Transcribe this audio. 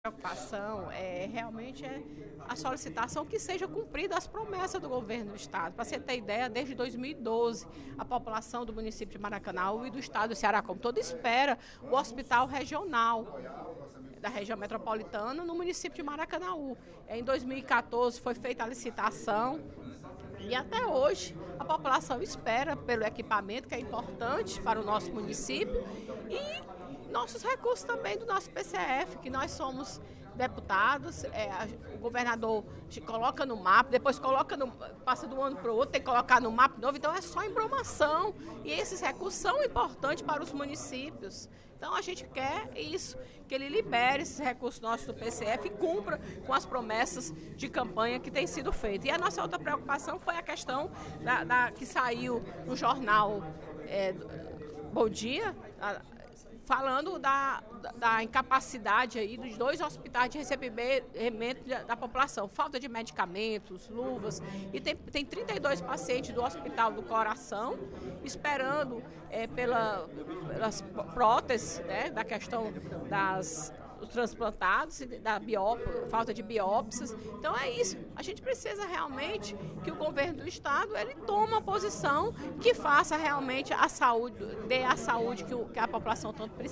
Preocupação realmente é a solicitação que seja cumprida as promessas do governo do estado. Para você ter ideia, desde 2012, a população do município de Maracanaú e do estado do Ceará como todo espera o hospital regional da região metropolitana no município de Maracanaú. Em 2014 foi feita a licitação e até hoje a população espera pelo equipamento que é importante para o nosso município e nossos recursos também do nosso PCF, que nós somos deputados, o governador coloca no mapa, depois passa de um ano para o outro, tem que colocar no mapa novo, então é só em promoção. E esses recursos são importantes para os municípios. Então a gente quer isso, que ele libere esses recursos nossos do PCF e cumpra com as promessas de campanha que têm sido feitas. E a nossa outra preocupação foi a questão que saiu no jornal Bom Dia, falando da incapacidade aí dos 2 hospitais de recebimento da população, falta de medicamentos, luvas, e tem 32 pacientes do Hospital do Coração esperando pelas próteses, né, da questão dos transplantados, falta de biópsias. Então é isso, a gente precisa realmente que o governo do estado ele tome uma posição que faça realmente a saúde, dê a saúde que a população tanto precisa.